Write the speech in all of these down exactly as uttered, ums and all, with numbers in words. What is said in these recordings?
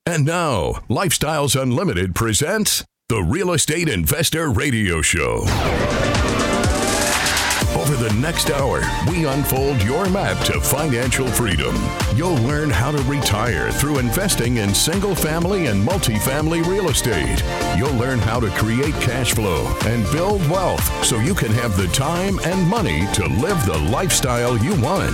And now, Lifestyles Unlimited presents the Real Estate Investor Radio Show. Over the next hour, we unfold your map to financial freedom. You'll learn how to retire through investing in single-family and multifamily real estate. You'll learn how to create cash flow and build wealth so you can have the time and money to live the lifestyle you want.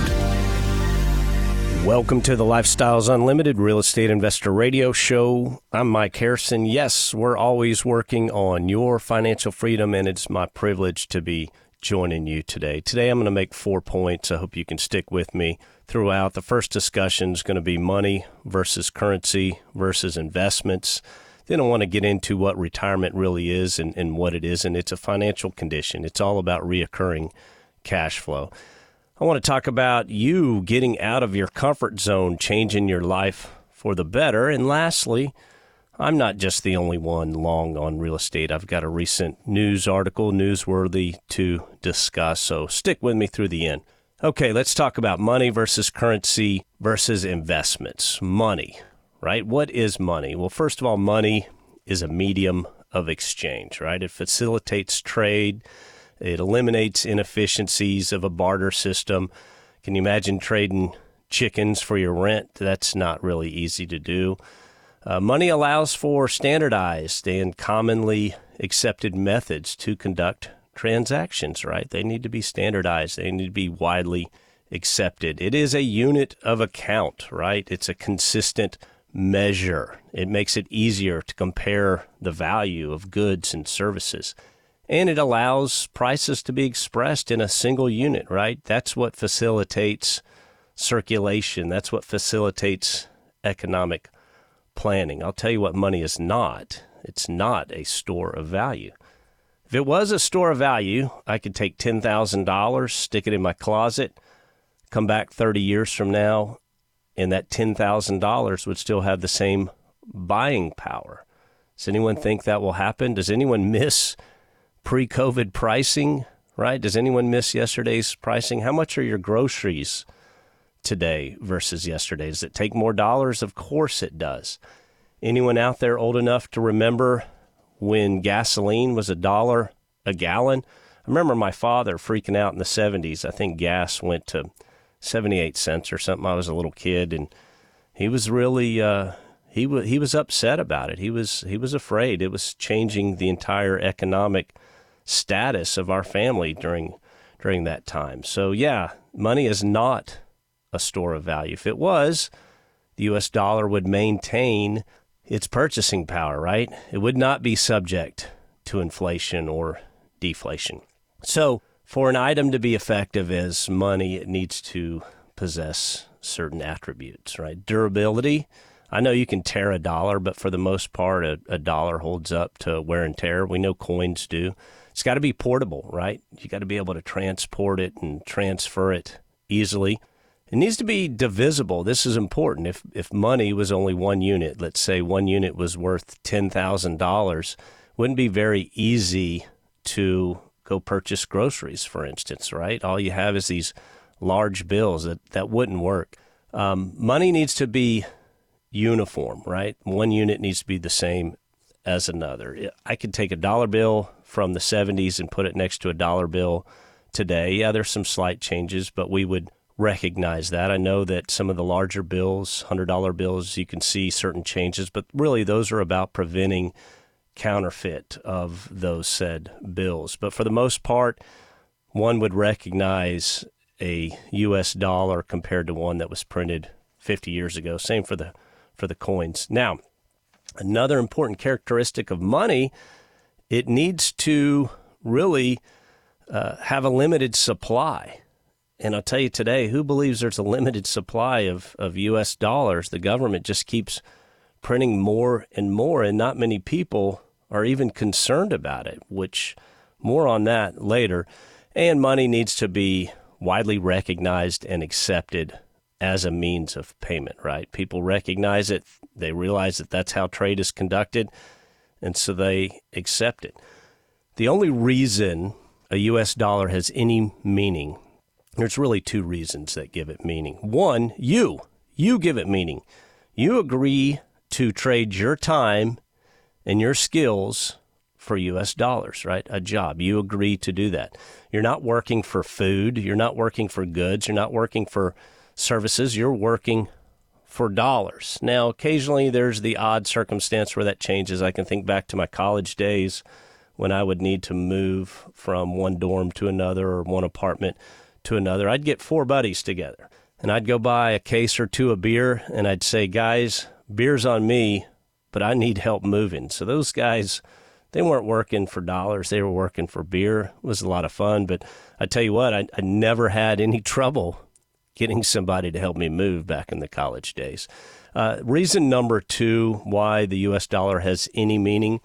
Welcome to the Lifestyles Unlimited Real Estate Investor Radio Show. I'm Mike Harrison. Yes, we're always working on your financial freedom, and it's my privilege to be joining you today. Today, I'm going to make four points. I hope you can stick with me throughout. The first discussion is going to be money versus currency versus investments. Then I want to get into what retirement really is and, and what it isn't. It's a financial condition. It's all about reoccurring cash flow. I want to talk about you getting out of your comfort zone, changing your life for the better. And lastly, I'm not just the only one long on real estate. I've got a recent news article, newsworthy, to discuss. So stick with me through the end. Okay, let's talk about money versus currency versus investments. Money, right? What is money? Well, first of all, money is a medium of exchange, right? It facilitates trade. It eliminates inefficiencies of a barter system. Can you imagine trading chickens for your rent? That's not really easy to do. Uh, money allows for standardized and commonly accepted methods to conduct transactions, right? They need to be standardized. They need to be widely accepted. It is a unit of account, right? It's a consistent measure. It makes it easier to compare the value of goods and services. And it allows prices to be expressed in a single unit, right? That's what facilitates circulation. That's what facilitates economic planning. I'll tell you what money is not. It's not a store of value. If it was a store of value, I could take ten thousand dollars, stick it in my closet, come back thirty years from now, and that ten thousand dollars would still have the same buying power. Does anyone think that will happen? Does anyone miss pre-COVID pricing, right? Does anyone miss yesterday's pricing? How much are your groceries today versus yesterday? Does it take more dollars? Of course it does. Anyone out there old enough to remember when gasoline was a dollar a gallon? I remember my father freaking out in the seventies. I think gas went to seventy-eight cents or something. I was a little kid, and he was really uh, he was he was upset about it. He was he was afraid. It was changing the entire economic status of our family during during that time. So yeah, money is not a store of value. If it was, the U S dollar would maintain its purchasing power, right? It would not be subject to inflation or deflation. So for an item to be effective as money, it needs to possess certain attributes, right? Durability. I know you can tear a dollar, but for the most part, a, a dollar holds up to wear and tear. We know coins do. It's got to be portable, right? You got to be able to transport it and transfer it easily. It needs to be divisible. This is important. If if money was only one unit, let's say one unit was worth ten thousand dollars, it wouldn't be very easy to go purchase groceries, for instance, right? All you have is these large bills. That, that wouldn't work. Um, money needs to be uniform, right? One unit needs to be the same as another. I could take a dollar bill from the seventies and put it next to a dollar bill today. Yeah, there's some slight changes, but we would recognize that. I know that some of the larger bills, one hundred dollar bills, you can see certain changes, but really those are about preventing counterfeit of those said bills. But for the most part, one would recognize a U S dollar compared to one that was printed fifty years ago. Same for the for the coins. Now, another important characteristic of money, it needs to really uh, have a limited supply. And I'll tell you today, who believes there's a limited supply of, of U S dollars? The government just keeps printing more and more, and not many people are even concerned about it, which more on that later. And money needs to be widely recognized and accepted as a means of payment, right? People recognize it. They realize that that's how trade is conducted, and so they accept it. The only reason a U S dollar has any meaning, there's really two reasons that give it meaning. One, you. You give it meaning. You agree to trade your time and your skills for U S dollars, right? A job. You agree to do that. You're not working for food. You're not working for goods. You're not working for services. You're working for dollars. Now, occasionally there's the odd circumstance where that changes. I can think back to my college days when I would need to move from one dorm to another or one apartment to another. I'd get four buddies together, and I'd go buy a case or two of beer, and I'd say, guys, beer's on me, but I need help moving. So those guys, they weren't working for dollars. They were working for beer. It was a lot of fun, but I tell you what, I, I never had any trouble getting somebody to help me move back in the college days. Uh, reason number two why the U S dollar has any meaning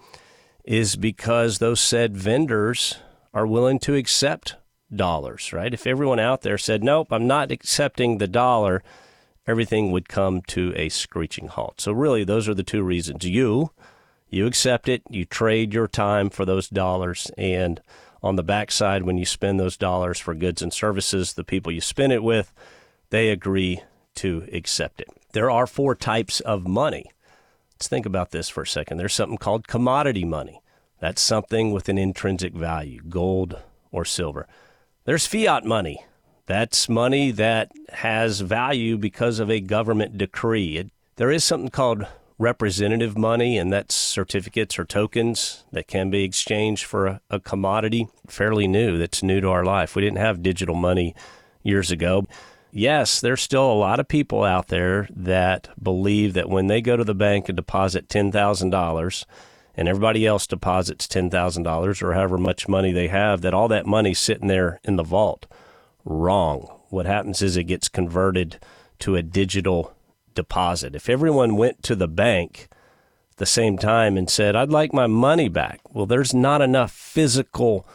is because those said vendors are willing to accept dollars, right? If everyone out there said, nope, I'm not accepting the dollar, everything would come to a screeching halt. So really, those are the two reasons. You, you accept it, you trade your time for those dollars, and on the backside, when you spend those dollars for goods and services, the people you spend it with, they agree to accept it. There are four types of money. Let's think about this for a second. There's something called commodity money. That's something with an intrinsic value, gold or silver. There's fiat money. That's money that has value because of a government decree. It, there is something called representative money, and that's certificates or tokens that can be exchanged for a, a commodity. Fairly new. That's new to our life. We didn't have digital money years ago. Yes, there's still a lot of people out there that believe that when they go to the bank and deposit ten thousand dollars and everybody else deposits ten thousand dollars or however much money they have, that all that money's sitting there in the vault. Wrong. What happens is it gets converted to a digital deposit. If everyone went to the bank at the same time and said, I'd like my money back, well, there's not enough physical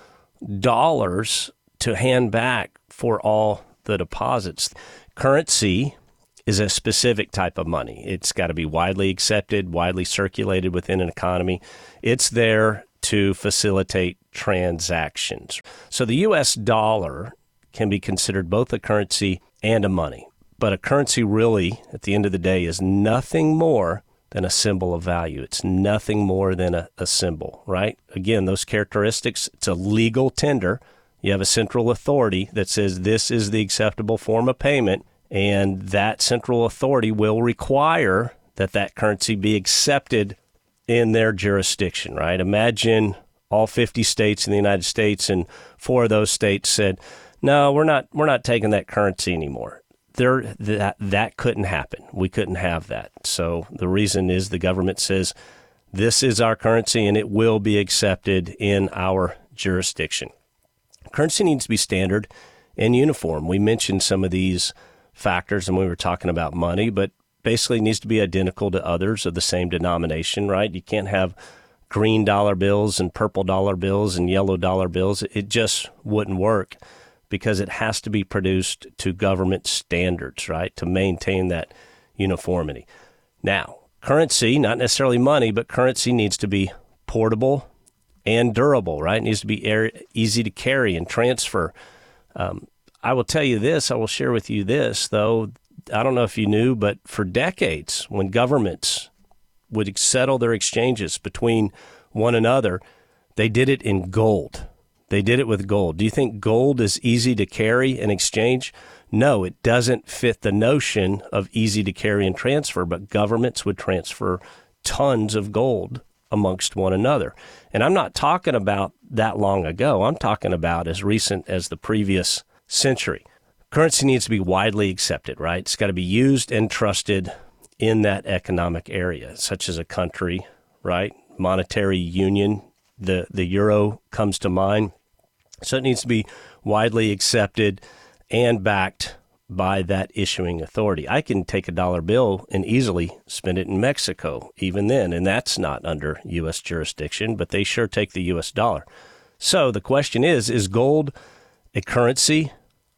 dollars to hand back for all the deposits. Currency is a specific type of money. It's got to be widely accepted, widely circulated within an economy. It's there to facilitate transactions. So the U S dollar can be considered both a currency and a money. But a currency really, at the end of the day, is nothing more than a symbol of value. It's nothing more than a, a symbol, right? Again, those characteristics, it's a legal tender. You have a central authority that says this is the acceptable form of payment, and that central authority will require that that currency be accepted in their jurisdiction, right? Imagine all fifty states in the United States, and four of those states said, no, we're not we're not taking that currency anymore. There, that, that couldn't happen. We couldn't have that. So the reason is the government says this is our currency, and it will be accepted in our jurisdiction. Currency needs to be standard and uniform. We mentioned some of these factors when we were talking about money, but basically it needs to be identical to others of the same denomination, right? You can't have green dollar bills and purple dollar bills and yellow dollar bills. It just wouldn't work because it has to be produced to government standards, right, to maintain that uniformity. Now, currency, not necessarily money, but currency needs to be portable and durable, right? It needs to be air, easy to carry and transfer. Um, I will tell you this, I will share with you this, though. I don't know if you knew, but for decades, when governments would settle their exchanges between one another, they did it in gold. They did it with gold. Do you think gold is easy to carry and exchange? No, it doesn't fit the notion of easy to carry and transfer, but governments would transfer tons of gold amongst one another. And I'm not talking about that long ago. I'm talking about as recent as the previous century. Currency needs to be widely accepted, right? It's got to be used and trusted in that economic area, such as a country, right? Monetary union, the, the euro comes to mind. So it needs to be widely accepted and backed by that issuing authority. I can take a dollar bill and easily spend it in Mexico, even then, and that's not under U S jurisdiction, but they sure take the U S dollar. So the question is, is gold a currency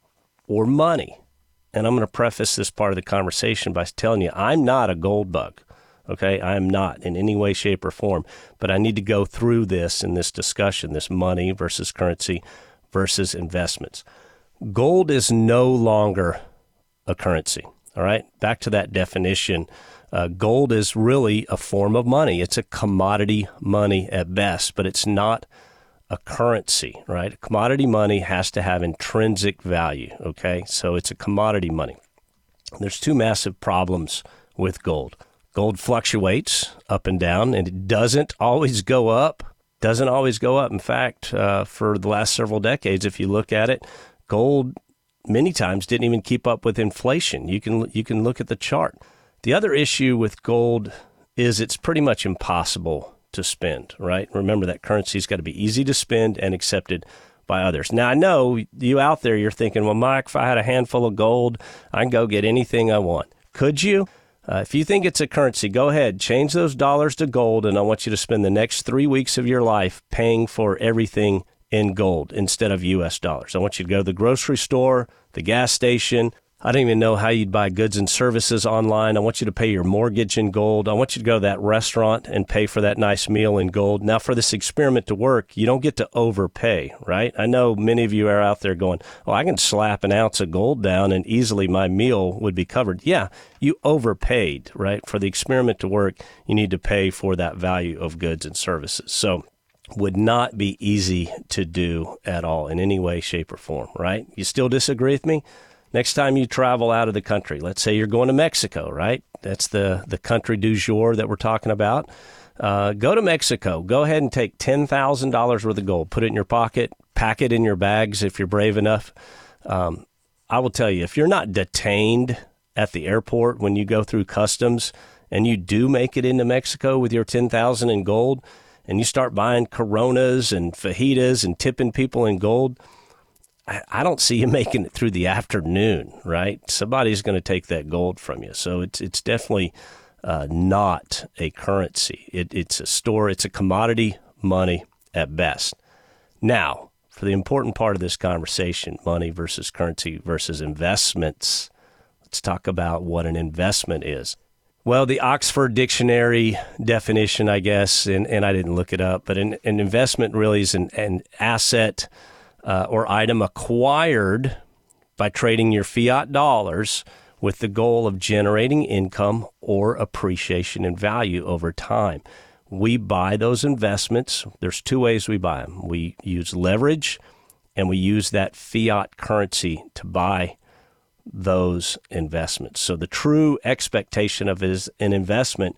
or money? And I'm going to preface this part of the conversation by telling you I'm not a gold bug, okay? I am not in any way, shape, or form, but I need to go through this in this discussion, this money versus currency versus investments. Gold is no longer a currency. All right, back to that definition. Uh, gold is really a form of money. It's a commodity money at best, but it's not a currency, right? Commodity money has to have intrinsic value, okay? So it's a commodity money. There's two massive problems with gold. Gold fluctuates up and down, and it doesn't always go up. Doesn't always go up. In fact, uh, for the last several decades, if you look at it, gold many times didn't even keep up with inflation. You can you can look at the chart. The other issue with gold is it's pretty much impossible to spend, right? Remember that currency's got to be easy to spend and accepted by others. Now, I know you out there, you're thinking, well, Mike, if I had a handful of gold, I can go get anything I want. Could you? Uh, if you think it's a currency, go ahead, change those dollars to gold, and I want you to spend the next three weeks of your life paying for everything in gold instead of U S dollars. I want you to go to the grocery store, the gas station. I don't even know how you'd buy goods and services online. I want you to pay your mortgage in gold. I want you to go to that restaurant and pay for that nice meal in gold. Now, for this experiment to work, you don't get to overpay, right? I know many of you are out there going, oh, I can slap an ounce of gold down and easily my meal would be covered. Yeah, you overpaid, right? For the experiment to work, you need to pay for that value of goods and services. So would not be easy to do at all in any way, shape, or form, right? You still disagree with me? Next time you travel out of the country, let's say you're going to Mexico, right? That's the, the country du jour that we're talking about. Uh, go to Mexico. Go ahead and take ten thousand dollars worth of gold. Put it in your pocket. Pack it in your bags if you're brave enough. Um, I will tell you, if you're not detained at the airport when you go through customs and you do make it into Mexico with your ten thousand dollars in gold and you start buying Coronas and fajitas and tipping people in gold, I don't see you making it through the afternoon, right? Somebody's going to take that gold from you. So it's it's definitely uh, not a currency. It, it's a store. It's a commodity money at best. Now, for the important part of this conversation, money versus currency versus investments, let's talk about what an investment is. Well, the Oxford Dictionary definition, I guess, and, and I didn't look it up, but an, an investment really is an, an asset Uh, or item acquired by trading your fiat dollars with the goal of generating income or appreciation in value over time. We buy those investments. There's two ways we buy them. We use leverage, and we use that fiat currency to buy those investments. So the true expectation of is an investment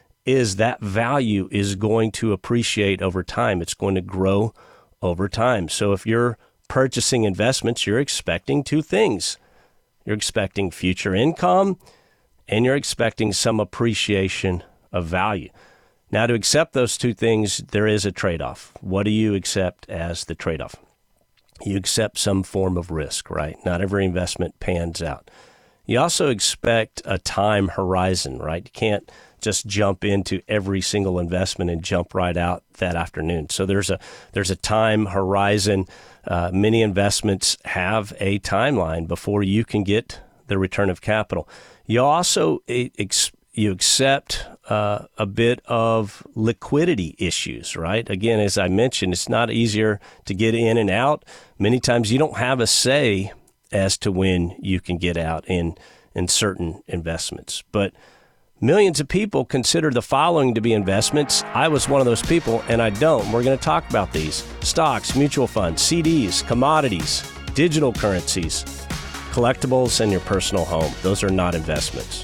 is that value is going to appreciate over time. It's going to grow over time. So if you're purchasing investments, you're expecting two things. You're expecting future income, and you're expecting some appreciation of value. Now, to accept those two things, there is a trade-off. What do you accept as the trade-off? You accept some form of risk, right? Not every investment pans out. You also expect a time horizon, right? You can't just jump into every single investment and jump right out that afternoon. So there's a there's a time horizon. Uh, many investments have a timeline before you can get the return of capital. You also ex- you accept uh, a bit of liquidity issues, right? Again, as I mentioned, it's not easier to get in and out. Many times you don't have a say as to when you can get out in in certain investments, but millions of people consider the following to be investments. I was one of those people, and I don't. We're going to talk about these: stocks, mutual funds, C Ds, commodities, digital currencies, collectibles, and your personal home. Those are not investments.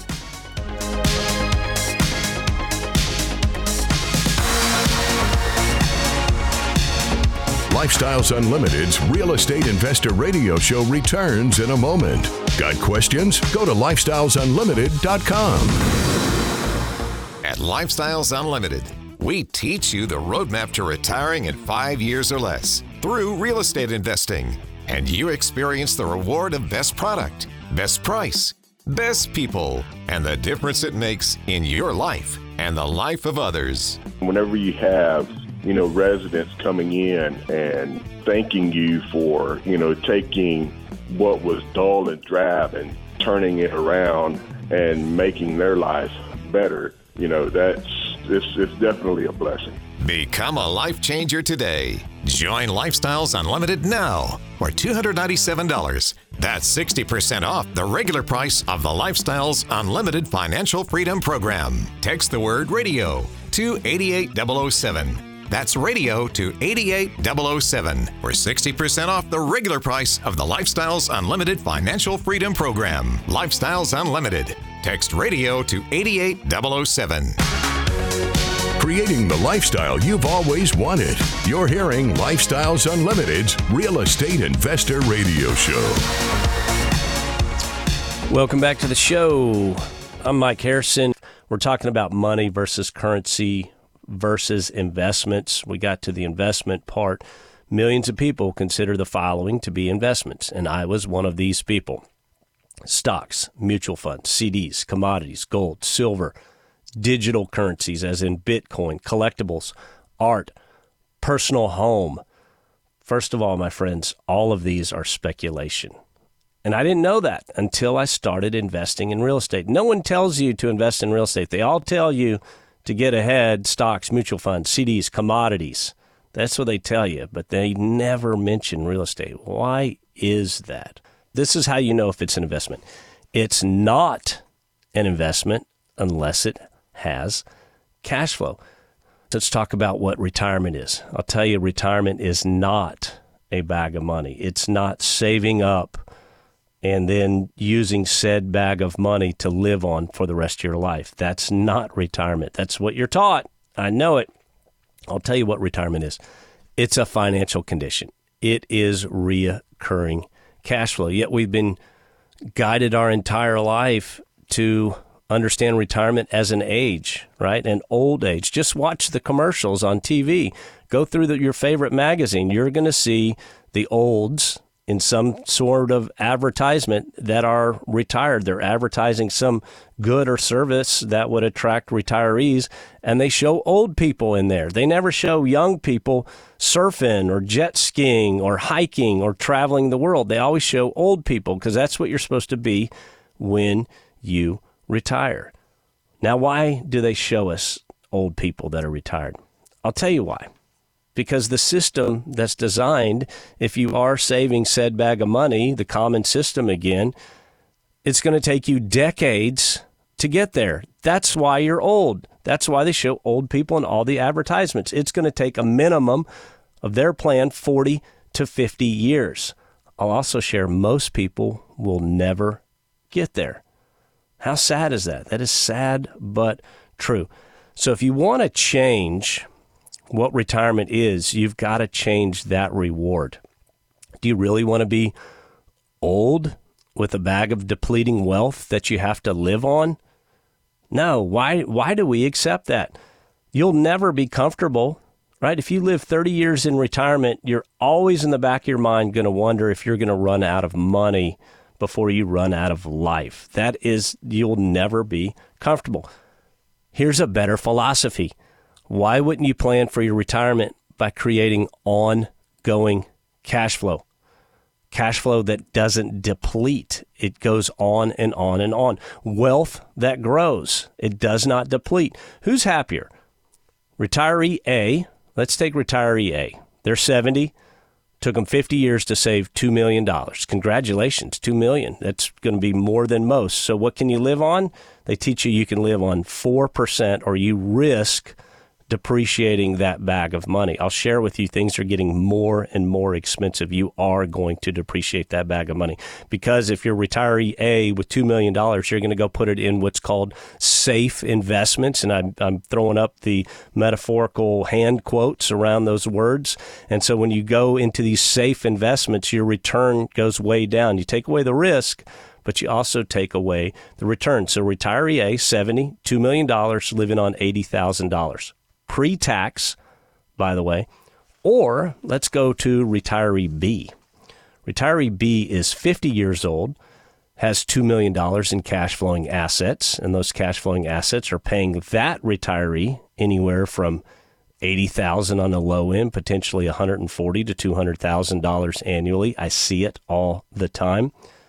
Lifestyles Unlimited's Real Estate Investor Radio Show returns in a moment. Got questions? Go to lifestyles unlimited dot com. At Lifestyles Unlimited, we teach you the roadmap to retiring in five years or less through real estate investing. And you experience the reward of best product, best price, best people, and the difference it makes in your life and the life of others. Whenever you have you know, residents coming in and thanking you for, you know, taking what was dull and drab and turning it around and making their life better, you know, that's, it's, it's definitely a blessing. Become a life changer today. Join Lifestyles Unlimited now for two hundred ninety-seven dollars That's sixty percent off the regular price of the Lifestyles Unlimited Financial Freedom Program. Text the word radio to eight eight zero zero seven. That's radio to eight eight zero zero seven for sixty percent off the regular price of the Lifestyles Unlimited Financial Freedom Program. Lifestyles Unlimited. Text radio to eight eight zero zero seven. Creating the lifestyle you've always wanted. You're hearing Lifestyles Unlimited's Real Estate Investor Radio Show. Welcome back to the show. I'm Mike Harrison. We're talking about money versus currency versus investments. We got to the investment part. Millions of people consider the following to be investments, and I was one of these people. Stocks, mutual funds, C Ds, commodities, gold, silver, digital currencies, as in Bitcoin, collectibles, art, personal home. First of all, my friends, all of these are speculation. And I didn't know that until I started investing in real estate. No one tells you to invest in real estate. They all tell you to get ahead, stocks, mutual funds, C Ds, commodities. That's what they tell you, but they never mention real estate. Why is that? This is how you know if it's an investment. It's not an investment unless it has cash flow. Let's talk about what retirement is. I'll tell you, retirement is not a bag of money. It's not saving up and then using said bag of money to live on for the rest of your life. That's not retirement. That's what you're taught. I know it. I'll tell you what retirement is. It's a financial condition. It is reoccurring cash flow. Yet we've been guided our entire life to understand retirement as an age, right? An old age. Just watch the commercials on T V. Go through the, your favorite magazine. You're going to see the olds in some sort of advertisement that are retired. They're advertising some good or service that would attract retirees, and they show old people in there. They never show young people surfing or jet skiing or hiking or traveling the world. They always show old people because that's what you're supposed to be when you retire. Now, why do they show us old people that are retired? I'll tell you why. Because the system that's designed, if you are saving said bag of money, the common system again, it's going to take you decades to get there. That's why you're old. That's why they show old people in all the advertisements. It's going to take a minimum of their plan forty to fifty years. I'll also share most people will never get there. How sad is that? That is sad, but true. So if you want to change what retirement is, you've got to change that reward. Do you really want to be old with a bag of depleting wealth that you have to live on? No. Why, why do we accept that? You'll never be comfortable, right? If you live thirty years in retirement, you're always in the back of your mind going to wonder if you're going to run out of money before you run out of life. That is, you'll never be comfortable. Here's a better philosophy. Why wouldn't you plan for your retirement by creating ongoing cash flow? Cash flow that doesn't deplete. It goes on and on and on. Wealth that grows. It does not deplete. Who's happier? Retiree A. Let's take retiree A. They're seventy. Took them fifty years to save two million dollars. Congratulations, two million dollars. That's going to be more than most. So what can you live on? They teach you you can live on four percent, or you risk depreciating that bag of money. I'll share with you, things are getting more and more expensive. You are going to depreciate that bag of money, because if you're retiree A with two million dollars, you're going to go put it in what's called safe investments. And I'm, I'm throwing up the metaphorical hand quotes around those words. And so when you go into these safe investments, your return goes way down. You take away the risk, but you also take away the return. So retiree A, seventy, two million dollars, living on eighty thousand dollars. Pre-tax, by the way. Or let's go to retiree B. Retiree B is fifty years old, has two million dollars in cash flowing assets, and those cash flowing assets are paying that retiree anywhere from eighty thousand dollars on the low end, potentially one hundred forty thousand dollars to two hundred thousand dollars annually. I see it all the time.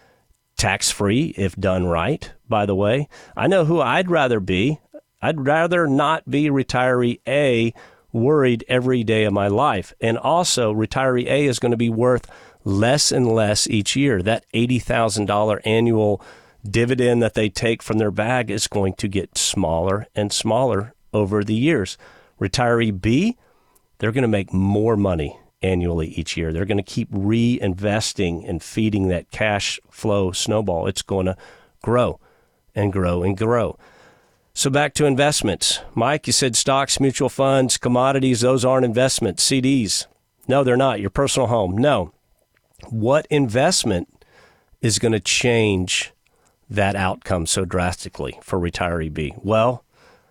Tax-free if done right, by the way. I know who I'd rather be. I'd rather not be retiree A, worried every day of my life. And also, retiree A is going to be worth less and less each year. That eighty thousand dollars annual dividend that they take from their bag is going to get smaller and smaller over the years. Retiree B, they're going to make more money annually each year. They're going to keep reinvesting and feeding that cash flow snowball. It's going to grow and grow and grow. So back to investments. Mike, you said stocks, mutual funds, commodities, those aren't investments. C Ds. No, they're not. Your personal home. No. What investment is going to change that outcome so drastically for retiree B? Well,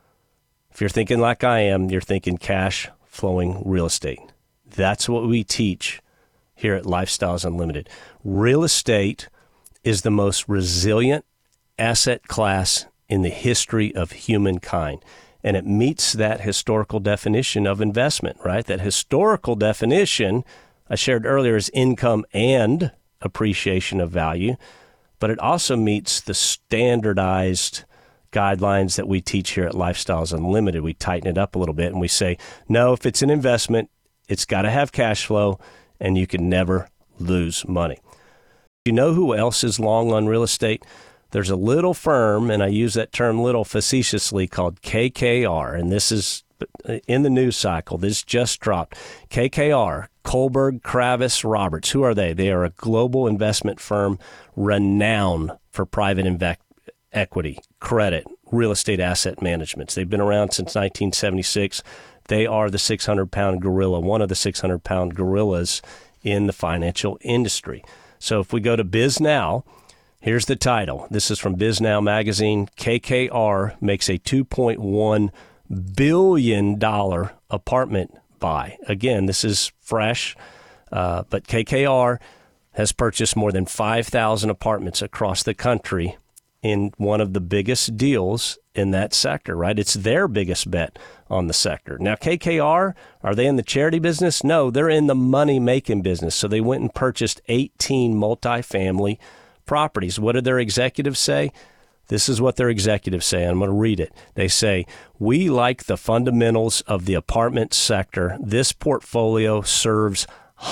if you're thinking like I am, you're thinking cash flowing real estate. That's what we teach here at Lifestyles Unlimited. Real estate is the most resilient asset class in the history of humankind. And it meets that historical definition of investment, right? That historical definition I shared earlier is income and appreciation of value, but it also meets the standardized guidelines that we teach here at Lifestyles Unlimited. We tighten it up a little bit and we say, no, if it's an investment, it's got to have cash flow and you can never lose money. You know who else is long on real estate? There's a little firm, and I use that term little facetiously, called K K R, and this is in the news cycle. This just dropped. K K R, Kohlberg, Kravis, Roberts. Who are they? They are a global investment firm renowned for private inve- equity, credit, real estate asset management. They've been around since nineteen seventy-six. They are the six hundred pound gorilla, one of the six hundred pound gorillas in the financial industry. So if we go to BizNow, here's the title. This is from BizNow magazine. K K R makes a two point one billion dollars apartment buy. Again, this is fresh, uh, but K K R has purchased more than five thousand apartments across the country in one of the biggest deals in that sector, right? It's their biggest bet on the sector. Now, K K R, are they in the charity business? No, they're in the money-making business. So they went and purchased eighteen multifamily properties. What did their executives say? This is what their executives say. I'm going to read it. They say, we like the fundamentals of the apartment sector. This portfolio serves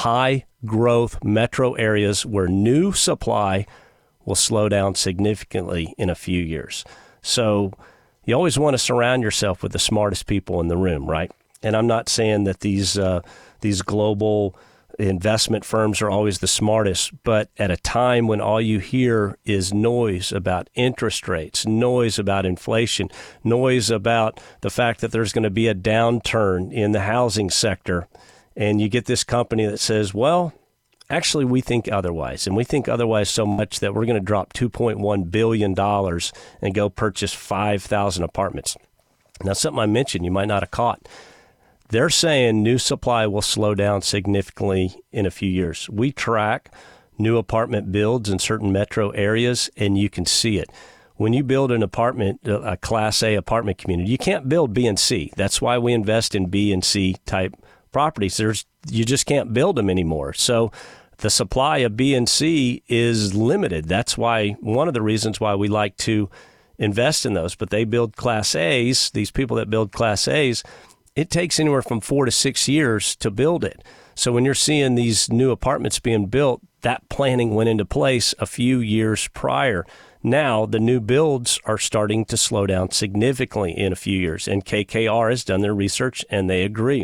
high-growth metro areas where new supply will slow down significantly in a few years. So you always want to surround yourself with the smartest people in the room, right? And I'm not saying that these uh, these global investment firms are always the smartest, but at a time when all you hear is noise about interest rates, noise about inflation, noise about the fact that there's going to be a downturn in the housing sector, and you get this company that says, well, actually, we think otherwise, and we think otherwise so much that we're going to drop two point one billion dollars and go purchase five thousand apartments. Now, something I mentioned you might not have caught. They're saying new supply will slow down significantly in a few years. We track new apartment builds in certain metro areas, and you can see it. When you build an apartment, a Class A apartment community, you can't build B and C. That's why we invest in B and C type properties. There's you just can't build them anymore. So the supply of B and C is limited. That's why one of the reasons why we like to invest in those. But they build Class A's, these people that build Class A's, it takes anywhere from four to six years to build it. So when you're seeing these new apartments being built, that planning went into place a few years prior. Now the new builds are starting to slow down significantly in a few years. And K K R has done their research and they agree.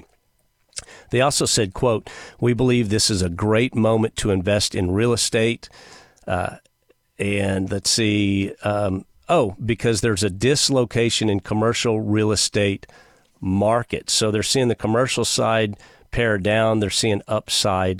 They also said, quote, we believe this is a great moment to invest in real estate. Uh, and let's see, um, oh, because there's a dislocation in commercial real estate market. So they're seeing the commercial side pare down. They're seeing upside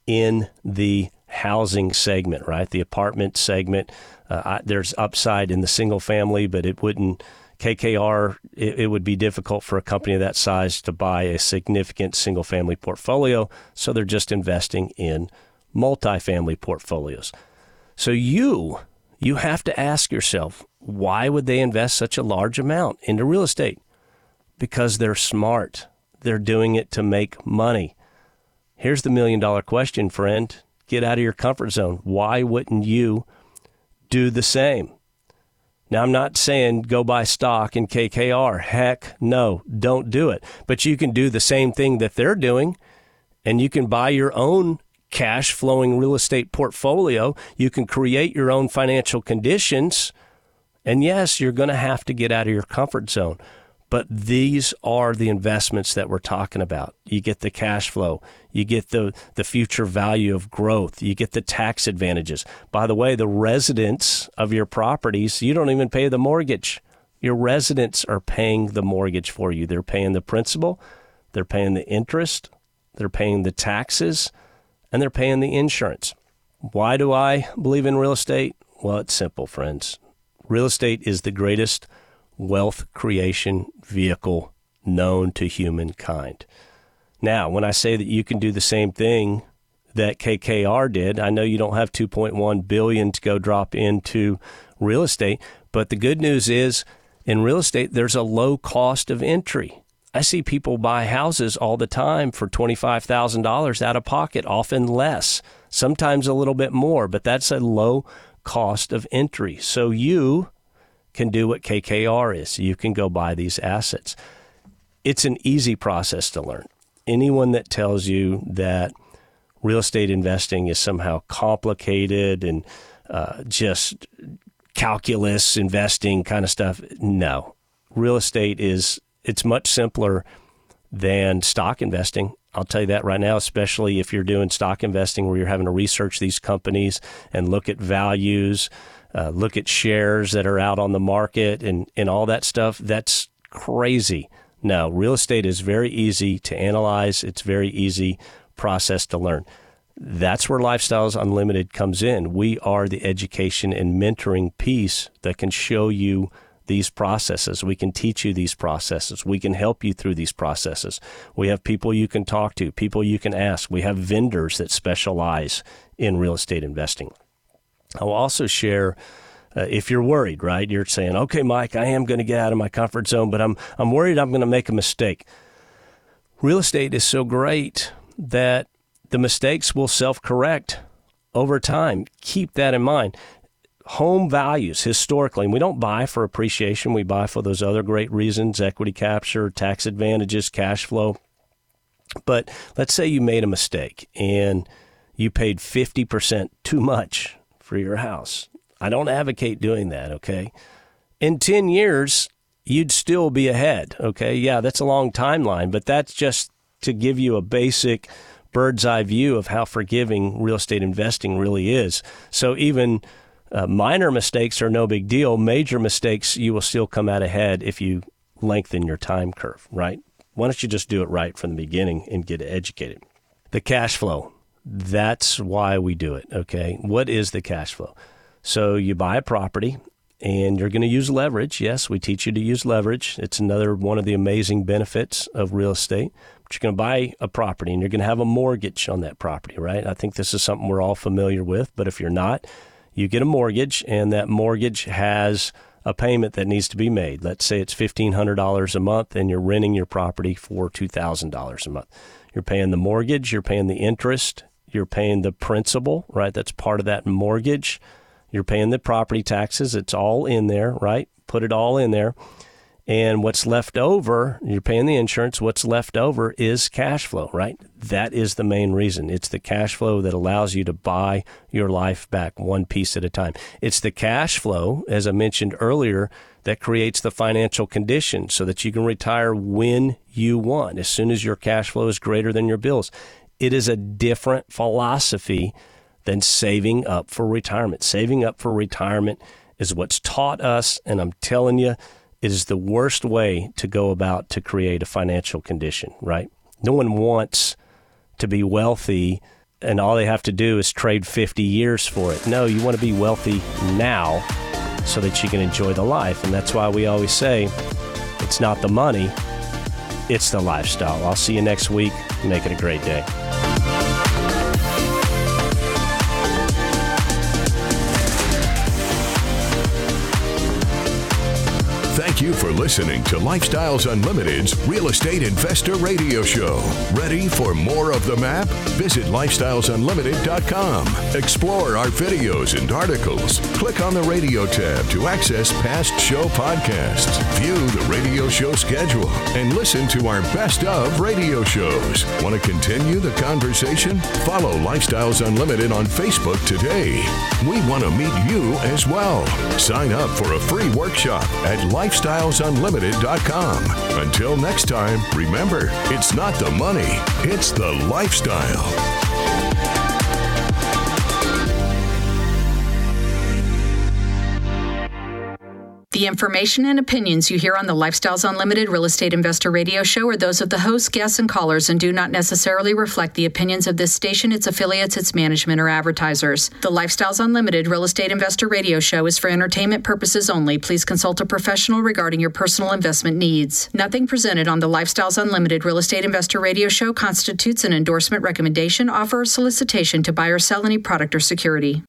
in the housing segment, right? The apartment segment. Uh, I, there's upside in the single family, but it wouldn't, K K R, it, it would be difficult for a company of that size to buy a significant single family portfolio. So they're just investing in multifamily portfolios. So you, you have to ask yourself, why would they invest such a large amount into real estate? Because they're smart. They're doing it to make money. Here's the million dollar question, friend. Get out of your comfort zone. Why wouldn't you do the same? Now, I'm not saying go buy stock in K K R. Heck no, don't do it. But you can do the same thing that they're doing, and you can buy your own cash flowing real estate portfolio. You can create your own financial conditions. And yes, you're going to have to get out of your comfort zone. But these are the investments that we're talking about. You get the cash flow. You get the, the future value of growth. You get the tax advantages. By the way, the residents of your properties, you don't even pay the mortgage. Your residents are paying the mortgage for you. They're paying the principal. They're paying the interest. They're paying the taxes. And they're paying the insurance. Why do I believe in real estate? Well, it's simple, friends. Real estate is the greatest wealth creation vehicle known to humankind. Now, when I say that you can do the same thing that K K R did, I know you don't have two point one billion dollars to go drop into real estate, but the good news is in real estate, there's a low cost of entry. I see people buy houses all the time for twenty-five thousand dollars out of pocket, often less, sometimes a little bit more, but that's a low cost of entry. So you can do what K K R is. You can go buy these assets. It's an easy process to learn. Anyone that tells you that real estate investing is somehow complicated and uh, just calculus investing kind of stuff, no. Real estate is, it's much simpler than stock investing. I'll tell you that right now, especially if you're doing stock investing where you're having to research these companies and look at values, uh, look at shares that are out on the market and, and all that stuff. That's crazy. No, real estate is very easy to analyze. It's very easy process to learn. That's where Lifestyles Unlimited comes in. We are the education and mentoring piece that can show you these processes. We can teach you these processes. We can help you through these processes. We have people you can talk to, people you can ask. We have vendors that specialize in real estate investing. I'll also share, uh, if you're worried, right? You're saying, okay, Mike, I am going to get out of my comfort zone, but I'm I'm worried I'm going to make a mistake. Real estate is so great that the mistakes will self-correct over time. Keep that in mind. Home values historically, and we don't buy for appreciation. We buy for those other great reasons, equity capture, tax advantages, cash flow. But let's say you made a mistake and you paid fifty percent too much for your house. I don't advocate doing that, okay? In ten years, you'd still be ahead, okay? Yeah, that's a long timeline, but that's just to give you a basic bird's eye view of how forgiving real estate investing really is. So even uh, minor mistakes are no big deal. Major mistakes, you will still come out ahead if you lengthen your time curve, right? Why don't you just do it right from the beginning and get educated? The cash flow, that's why we do it, okay? What is the cash flow? So you buy a property and you're going to use leverage. Yes, we teach you to use leverage. It's another one of the amazing benefits of real estate. But you're going to buy a property and you're going to have a mortgage on that property, right? I think this is something we're all familiar with, but if you're not, you get a mortgage and that mortgage has a payment that needs to be made. Let's say it's fifteen hundred dollars a month and you're renting your property for two thousand dollars a month. You're paying the mortgage, you're paying the interest, you're paying the principal, right? That's part of that mortgage. You're paying the property taxes. It's all in there, right? Put it all in there. And what's left over, you're paying the insurance. What's left over is cash flow, right? That is the main reason. It's the cash flow that allows you to buy your life back one piece at a time. It's the cash flow, as I mentioned earlier, that creates the financial condition so that you can retire when you want, as soon as your cash flow is greater than your bills. It is a different philosophy than saving up for retirement. Saving up for retirement is what's taught us, and I'm telling you, it is the worst way to go about to create a financial condition, right? No one wants to be wealthy and all they have to do is trade fifty years for it. No, you want to be wealthy now so that you can enjoy the life. And that's why we always say it's not the money, it's the lifestyle. I'll see you next week. Make it a great day. Thank Thank you for listening to Lifestyles Unlimited's Real Estate Investor Radio Show. Ready for more of the map? Visit lifestyles unlimited dot com. Explore our videos and articles. Click on the radio tab to access past show podcasts. View the radio show schedule and listen to our best of radio shows. Want to continue the conversation? Follow Lifestyles Unlimited on Facebook today. We want to meet you as well. Sign up for a free workshop at lifestyles unlimited dot com. Until next time, remember, it's not the money, it's the lifestyle. The information and opinions you hear on the Lifestyles Unlimited Real Estate Investor Radio Show are those of the hosts, guests, and callers and do not necessarily reflect the opinions of this station, its affiliates, its management, or advertisers. The Lifestyles Unlimited Real Estate Investor Radio Show is for entertainment purposes only. Please consult a professional regarding your personal investment needs. Nothing presented on the Lifestyles Unlimited Real Estate Investor Radio Show constitutes an endorsement, recommendation, offer, or solicitation to buy or sell any product or security.